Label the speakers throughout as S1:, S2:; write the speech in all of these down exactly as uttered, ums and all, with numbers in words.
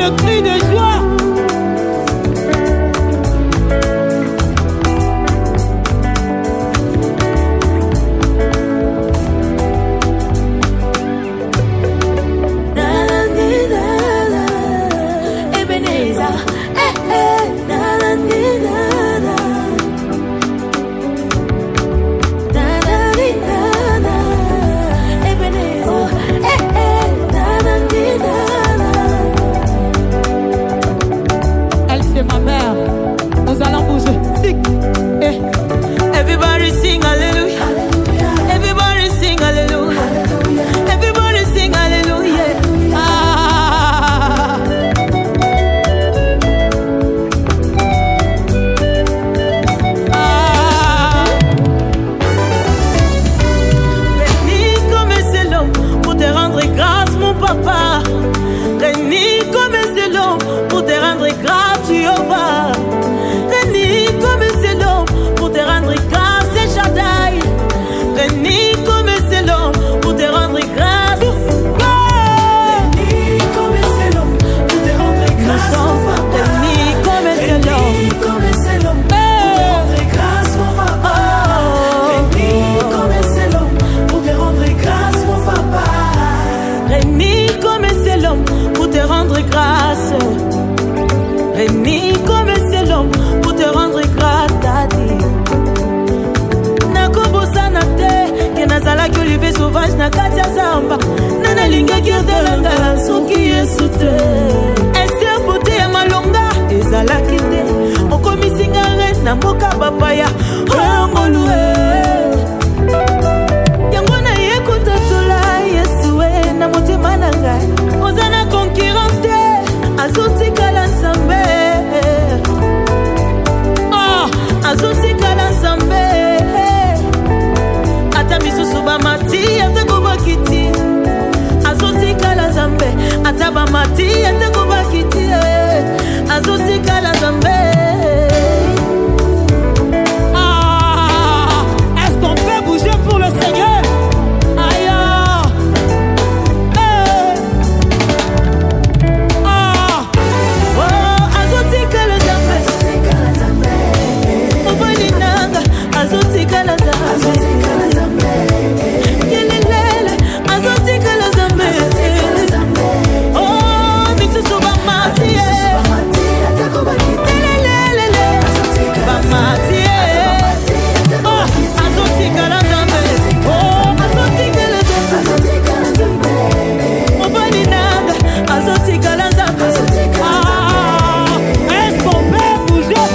S1: le cri de joie.
S2: Everybody sing hallelujah. Everybody sing hallelujah. Everybody sing hallelujah. Ah. Ah. Béni comme c'est l'homme pour te rendre grâce, mon papa. Béni comme c'est l'homme pour te rendre grâce, Jéhovah. Béni comme c'est l'homme pour te rendre grâce, Shaddai. Béni comme c'est l'homme pour te rendre grâce. Béni comme c'est l'homme pour te rendre grâce. Béni comme c'est l'homme. Comme c'est l'homme pour te rendre grâce, mon papa. Béni comme c'est l'homme pour te rendre grâce, mon papa. Béni comme c'est l'homme pour te rendre grâce. Béni comme c'est l'homme pour te rendre grâce, Daddy. Nakobosana te, que nazala ki olive sauvage na kati ya zamba. Nana linga kirdelanga, soki yesu te. Esther bote ya malonga, ezala kite. Okomisi ngare na mboka bapaya, oyongolue. Yango na ye kutatola yesu e, na motema na ngai. Ozana concurrente, azuti kala nsambe. Azuti kala nsambe. Ata misusu ba mati ata kuba kiti. Azuti kala nsambe. Ata ba mati ata kuba kiti. Azuti kala nsambe.
S1: Ah, est-ce qu'on peut bouger pour le Seigneur? Aïe. Hey. Ah.
S2: Oh, azuti kala nsambe. Azuti kala nsambe. Kelelele, azuti kala nsambe. Oh, misusu ba mati. Kelelele, ba mati. Oh, azuti kala nsambe. Oh, azuti kala nsambe. Mobali nanga, azuti kala nsambe.
S1: Ah, est-ce qu'on peut bouger?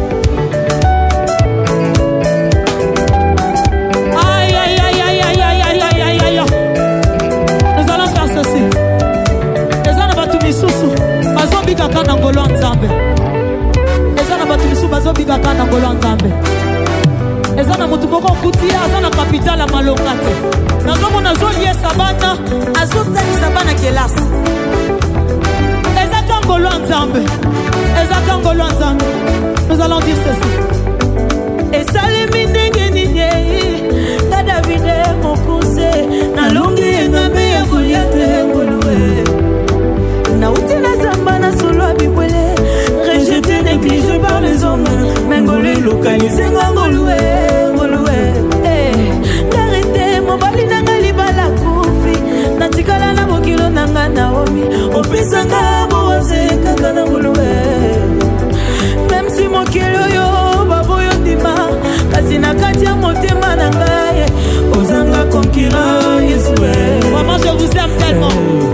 S1: Aïe, aïe, aïe, aïe, aïe, aïe, aïe, aïe, aïe, aïe. Nous allons faire ceci. Les ana batu misusu bazobika kana ngolo nzambe. Les ana batu misusu bazobika kana ngolo nzambe. Les ana mutu moko kutia azana kapitala malonga te. Nazomo nazolie sabana
S2: Azota sabana kelasi.
S1: ezaka ngolo nzambe. Ezaka ngolo nzambe. Nous allons dire ceci.
S2: Esalemi ndenge nini na Davide mokuse na longi engambe ya Goliath ngolue. Na uti na zamba na solo abibwele, rejeté, négligé par les hommes, mais ngolue localisé ngolue ngolue. Eh, n'arrêtez mobali nanga libala kufi, na tikala na bokilo nanga Naomi, opisanga boze kaka na ngolue. Même si mon kilo yo baboyo ndima, kasi na kati ya motema na ngai ozanga concurrent Yesu.
S1: Maman, je vous aime tellement.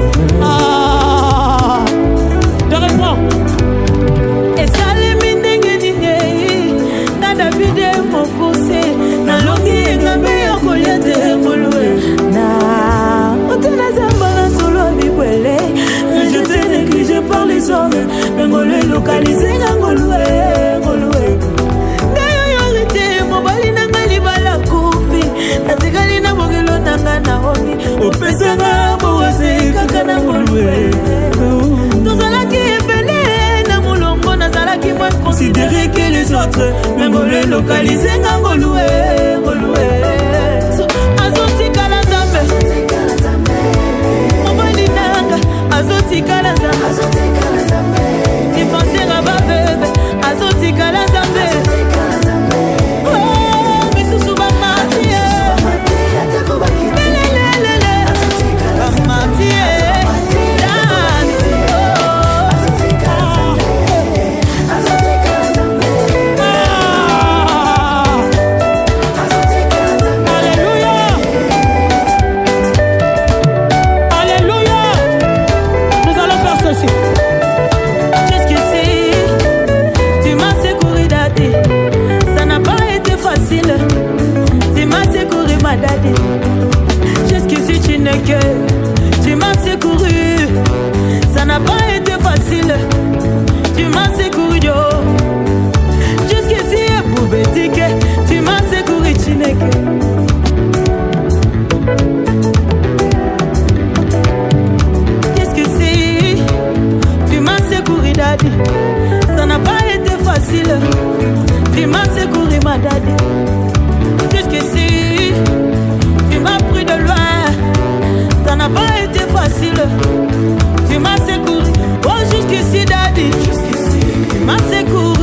S1: Ah, je réponds.
S2: Esalemi ndenge nini na Davide mokuse na longi engambe ya Goliath ngolue. Na otena zamba na solo bibwele, rejeté, négligé par les hommes, mais ngolue localisé ngolue ngolue. Ngayo yorite mobali nanga libala kufi, natikali na bokilo nanga Naomi, opesanga boze kaka na ngolue. Tozalaki ebele na mulongo, nazalaki moins considéré que les autres, mais ngolue localisé ngolue ngolue. Azoti kala nzambe. Mobali nanga azoti kala nzambe. ma daddy. Jusqu'ici tu n'es que, tu m'as secouru. Ça n'a pas été facile, tu m'as secouru yo. Jusqu'ici Boubétique, tu m'as secouru Chineke. Jusqu'ici tu m'as secouru daddy. Ça n'a pas été facile, tu m'as secouru ma daddy. Jusqu'ici tu m'as pris de loin. Ça n'a pas été facile, tu m'as secouru. Oh jusqu'ici daddy, jusqu'ici tu m'as secouru.